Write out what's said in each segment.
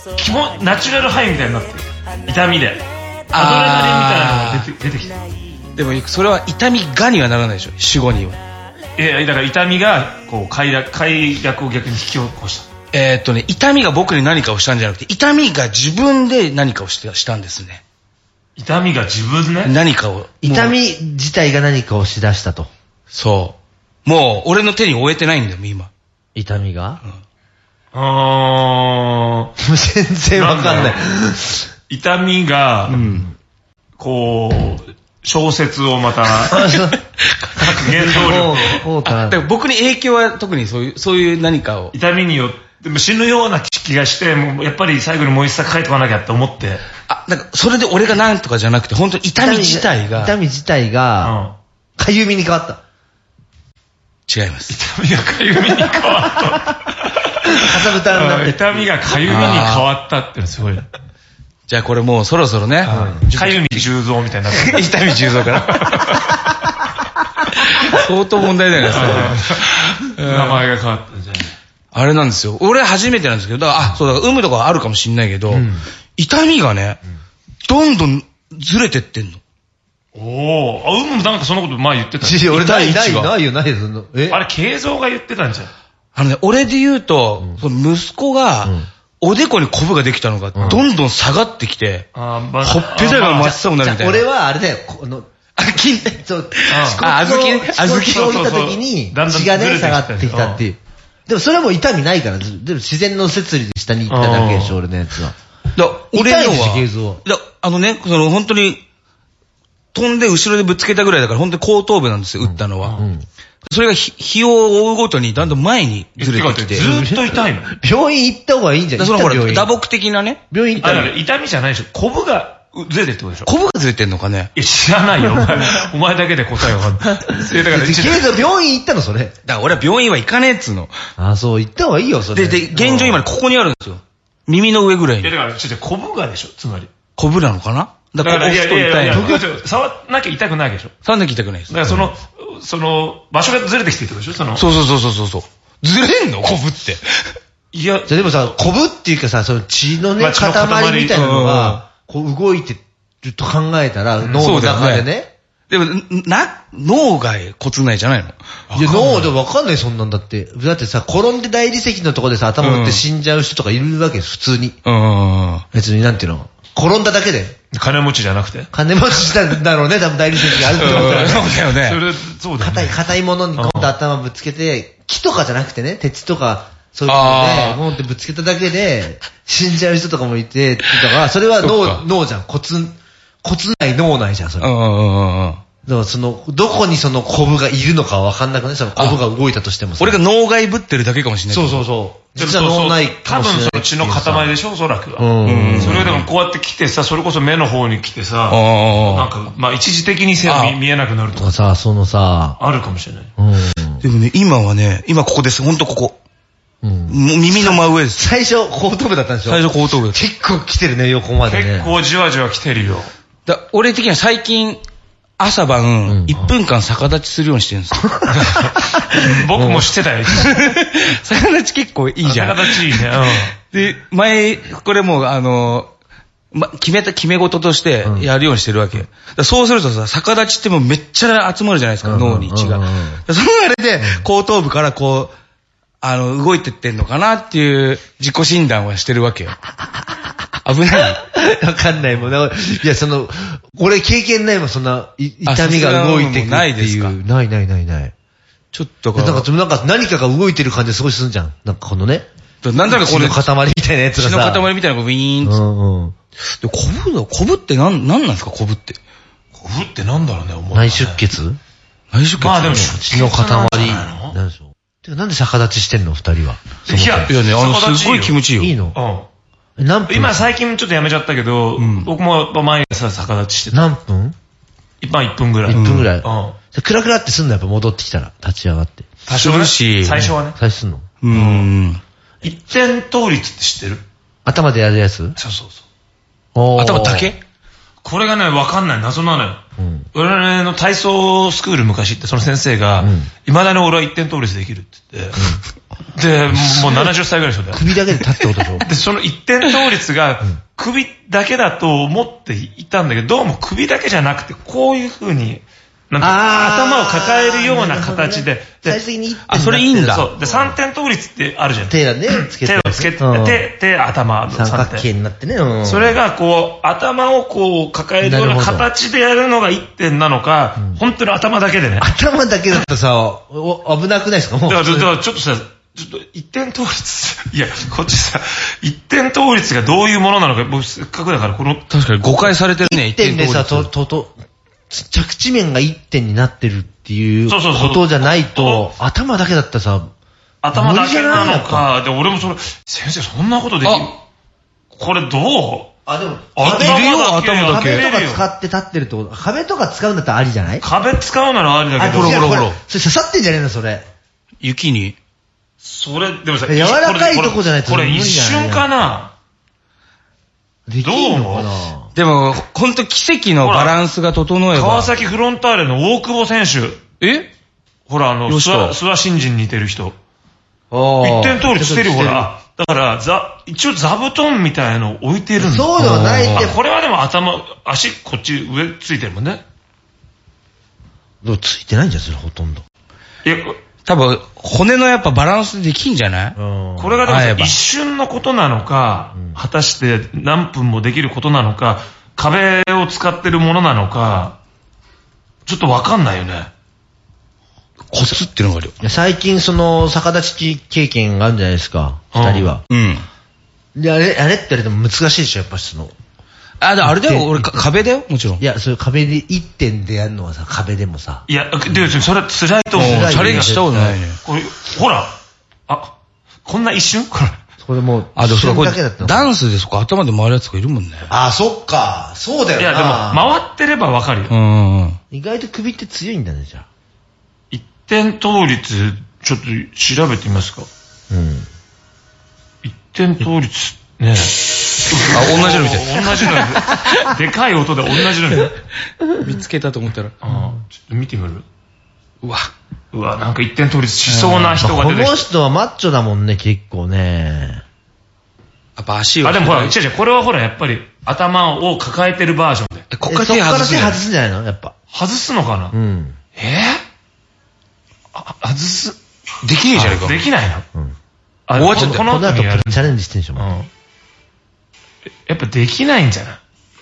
ナチュラルハイみたいになってる。痛みでアドレナリンみたいなのが出てきた。 でもそれは痛みがにはならないでしょ、死後には。 だから痛みがこう快楽を逆に引き起こした。 痛みが僕に何かをしたんじゃなくて、痛みが自分で何かをしたんですね。 痛みが自分ね。 何かを。 痛み自体が何かをしだしたと。 そう。もう俺の手に負えてないんだよ、今。 痛みが、 全然わかんない。 痛みが、こう、小説をまた、原動力。 だから僕に影響は特にそういう何かを。 痛みによって、でも死ぬような気がして、もうやっぱり最後にもう一作書いとかなきゃって思って。 なんかそれで俺がなんとかじゃなくて、本当に痛み自体が、 かゆみに変わった。 違います。 痛みがかゆみに変わった。かさぶたになって。 痛みがかゆみに変わったってすごい。 じゃあこれもうそろそろね。 かゆみ重蔵みたいになってる。 痛み重蔵かな。相当問題だよね、 名前が変わったんじゃない。 あれなんですよ。俺初めてなんですけど、そうだから有無とかあるかもしんないけど、痛みがね、どんどんずれてってんの。 有無もなんかそんなこと前言ってた。 俺ないよ。 あれ、慶三が言ってたんじゃん。 俺で言うと、息子が、おでこにコブができたのが、どんどん下がってきて、ほっぺたが真っ青になるみたいな。 俺はあれだよ、小豆を見た時に血がね、下がってきたっていう。でもそれはもう痛みないから、でも自然の摂理で下に行っただけでしょ、俺のやつは。 俺のは、本当に、飛んで後ろでぶつけたぐらいだから本当に後頭部なんですよ、打ったのは。それが日を追うごとにだんだん前にずれてきて。 ずーっと痛いの？ 病院行った方がいいんじゃない？ そのほら、打撲的なね。 病院行ったら。 痛みじゃないでしょ。コブがずれてるってことでしょ。 コブがずれてんのかね。 知らないよ、お前だけで答えわかんない。だから、 病院行ったのそれ。 だから俺は病院は行かねえっつうの。 そう、行った方がいいよ、それ。 で、現状今ここにあるんですよ。耳の上ぐらいに。 だから、コブがでしょ、つまり。 コブなのかな？ だから、いや、触らなきゃ痛くないでしょ。 触らなきゃ痛くないです。 だからその、場所がずれてきてるってことでしょ？ そう。ずれんの？コブって。 いや、でもさ、コブっていうかさ、その血のね、塊みたいなのが、こう動いてると考えたら、脳の中でね。 でも、脳が骨内じゃないの？ いや、脳でわかんない、そんなんだって。だってさ、転んで大理石のとこでさ、頭打って死んじゃう人とかいるわけです、普通に。別になんていうの？転んだだけで。 金持ちじゃなくて？ 金持ちなんだろうね、多分大理石があるってことだよね。 そうだよね。 そうだよね。 硬いものに今度頭ぶつけて、木とかじゃなくてね、鉄とか、そういうので、もんってぶつけただけで、死んじゃう人とかもいて、とか、それは脳じゃん。骨内脳内じゃん、それ。だからどこにそのコブがいるのかわかんなくない？そのコブが動いたとしてもさ。 俺が脳外ぶってるだけかもしれない。 そう。実は脳内かもしれない。 多分その血の塊でしょ、おそらくは。それでもこうやって来てさ、それこそ目の方に来てさ、なんか、まあ一時的に見えなくなるとかさ、あるかもしれない。 でもね、今ここです。ほんとここ。耳の真上です。 最初後頭部だったんでしょ？ 最初後頭部。 結構来てるね、横までね。 結構じわじわ来てるよ。 俺的には最近、朝晩、1分間逆立ちするようにしてるんですよ。 僕もしてたよ。 逆立ち結構いいじゃん。 逆立ちいいね。 で、これも決め事としてやるようにしてるわけ。そうするとさ、逆立ちってもうめっちゃ集まるじゃないですか、脳に血が。そのあれで、後頭部からこう、動いてってんのかなっていう自己診断はしてるわけよ。危ない。 わかんないもん。いや、俺経験ないもん、そんな、痛みが動いてくっていう。 ないですか？ ない。 ちょっとなんか何かが動いてる感じすごいするんじゃん。なんかこのね。 なんだかこの血の塊みたいなやつがさ。 血の塊みたいなのがウィーンって。で、コブってなんなんですか、コブって。 コブってなんだろうね、思う。 内出血？ まあでも、 血の塊。なんでしょう。てかなんで逆立ちしてんの、二人は。 いやね、すごい気持ちいいよ。 いいの？ 今最近ちょっとやめちゃったけど、僕もやっぱ毎朝逆立ちしてた。 何分？ 今1分ぐらい。 1分ぐらい。クラクラってすんの、やっぱ戻ってきたら、立ち上がって。 多少ね。最初はね。 最初すんの？ 一点倒立って知ってる？ 頭でやるやつ？ そう。 頭だけ？ これがね、わかんない。謎なのよ。俺の体操スクール昔ってその先生が、未だに俺は一点倒立できるって言って、で、もう70歳ぐらいでしょ。 首だけで立ってことでしょ。 で、その一点倒立が首だけだと思っていたんだけど、どうも首だけじゃなくて、こういう風に、なんか頭を抱えるような形で、 最終的にそれいいんだ。 そう。で、三点倒立ってあるじゃん。 手をね、つけて。 手をつけて、手、頭の三角形になってね。 それがこう、頭をこう抱えるような形でやるのが一点なのか、本当に頭だけでね。 頭だけだとさ、危なくないですか？もう。 だからちょっとさ、一点倒立。いや、こっちさ、一点倒立がどういうものなのか、僕せっかくだからこの。 確かに誤解されてるね、 一点でさ、着地面が一点になってるっていうことじゃないと、頭だけだったらさ、 頭だけなのか、で、俺もそれ、先生そんなことできる？これどう？ でも、 いるよ、頭だけ。 壁とか使って立ってるってこと？壁とか使うんだったらありじゃない？ 壁使うならありだけど。 ほら。それ刺さってんじゃねえの、それ。 雪に。 それ、でもさ、 柔らかいとこじゃないとこれ一瞬かな？ できんのかな？ でも、ほんと奇跡のバランスが整えば。 川崎フロンターレの大久保選手。ほら、諏訪新人に似てる人。一点倒立してるよ、ほら。だから、一応座布団みたいの置いてるんだ。 そうではないって。 これはでも足、こっち上ついてるもんね。 ついてないんじゃん、それほとんど。 いや、多分、骨のやっぱバランスできんじゃない？ これがでも一瞬のことなのか、果たして何分もできることなのか、壁を使ってるものなのか、ちょっとわかんないよね。 コツっていうのがあるよ。 最近逆立ち経験があるんじゃないですか、二人は。で、あれって言われても難しいでしょ、やっぱあれだよ、俺、壁だよ、もちろん。 いや、それ壁で一点でやるのはさ、壁でもさ。 いや、で、それは辛いと思う。 チャレンジしたことないね。 これ、ほら、こんな一瞬これ。 これもう、 一瞬だけだった。ダンスでそこ頭で回るやつがいるもんね。 そっか。そうだよな。 いや、でも、回ってればわかるよ。 意外と首って強いんだね、じゃあ。 一点倒立、ちょっと調べてみますか。一点倒立、ね。 同じの見て。 同じの。でかい音で同じの見つけたと思ったら。 ちょっと見てみる。 うわ、 なんか一点倒立しそうな人が出てきた。 この人はマッチョだもんね、結構ね。 やっぱ足を。 でもほら、これはほら、やっぱり頭を抱えてるバージョンで。 こっから手外すんじゃないのやっぱ。 外すのかな？外す。 できねえじゃねえか。 できないの？ 終わっちゃった。この後チャレンジしてんでしょ。 やっぱできないんじゃない？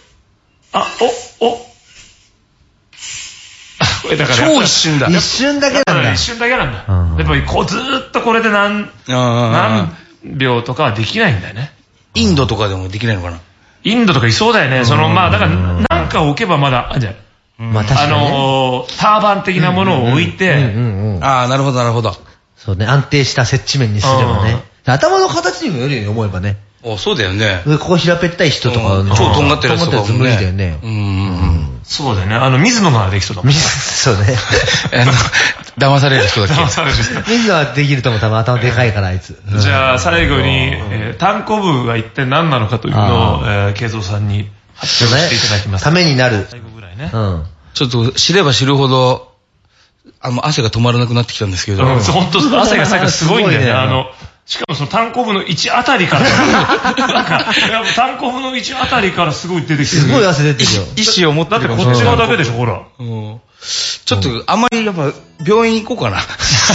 だから超一瞬だ。 一瞬だけなんだ。 一瞬だけなんだ。やっぱりこうずーっとこれで何秒とかはできないんだよね。 インドとかでもできないのかな？ インドとかいそうだよね。だからなんか置けばまだ、じゃまあ確かにターバン的なものを置いて。 なるほど、なるほど。 そうね、安定した接地面にすればね。頭の形にもよるよね、思えばね。 そうだよね。 ここ平べったい人とか、 超とんがってるやつとかも無理だよね。 そうだよね。水野ならできそうだもん。 そうね。 騙される人だっけ。 水野はできると思う。多分頭でかいから、あいつ。 じゃあ、最後に、単行部が一体何なのかというのを、慶三さんに発表していただきます。 ためになる。 最後ぐらいね。 ちょっと知れば知るほど、汗が止まらなくなってきたんですけど。 本当汗が最後すごいんだよね。しかもその単行部の位置あたりから、なんか、単行部の位置あたりからすごい出てきてる。 すごい汗出てるよ。 意志を持ってる。 だってこっち側だけでしょ、ほら。 ちょっとあんまりやっぱ病院行こうかな。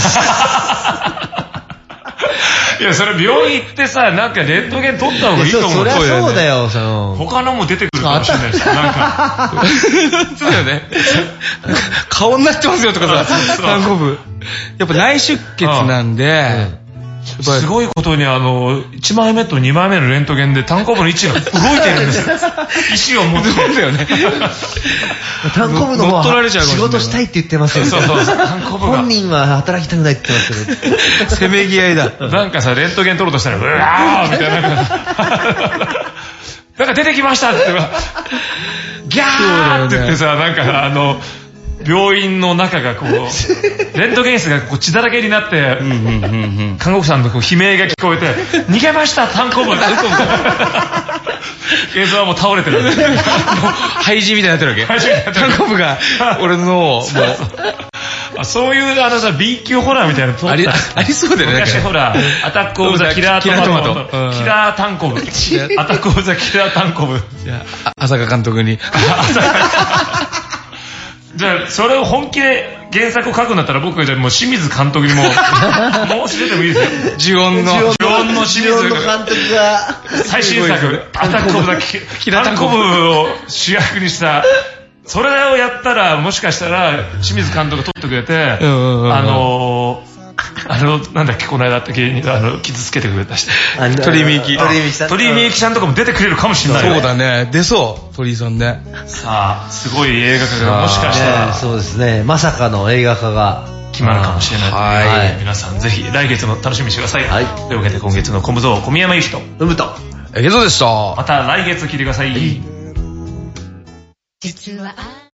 いや、それ病院行ってさ、なんかレントゲン取った方がいいと思う。 そりゃそうだよ、 他のも出てくるかもしれないし、なんか。 そうだよね。顔になってますよとかさ、単行部。やっぱ内出血なんで、 すごいことに1枚目と2枚目のレントゲンで単行部の位置が動いてるんですよ。意思を持ってるんだよね。 単行部の方は仕事したいって言ってますよ。本人は働きたくないって言ってますけど。 せめぎ合いだ。 なんかさ、レントゲン撮ろうとしたら、うわーみたいな。なんか出てきましたって、ギャーって言ってさ、なんか病院の中がこう、レントゲン室がこう血だらけになって、看護婦さんのこう悲鳴が聞こえて、逃げました単行部みたいな。 映像はもう倒れてる。 廃人みたいになってるわけ。 廃人みたいになってる。 タンコブが、俺の脳を、もう。 そういうさ、B 級ホラーみたいなのありそうだよね。 昔ほら、アタックオブザキラートマト。キラータンコブ。アタックオブザキラータンコブ。 じゃあ、浅香監督に。 じゃあ、それを本気で原作を書くんだったら僕はじゃあもう清水監督にも申し出てもいいですよ。 呪音の清水監督が最新作、アタックオブザキラータンコブを主役にした、それをやったらもしかしたら清水監督が撮ってくれて、なんだっけ、この間って芸人が傷つけてくれた人。 鳥居みゆき。 鳥居みゆきさんとかも出てくれるかもしれない。 そうだね。出そう。鳥居さんね。 さあ、すごい映画化がもしかしたら。 そうですね。まさかの映画化が決まるかもしれない。はい。皆さんぜひ来月も楽しみにしてください。はい。というわけで今月の小武道、小宮山由紀と、 うむと、 ゲゾでした。 また来月聞いてください。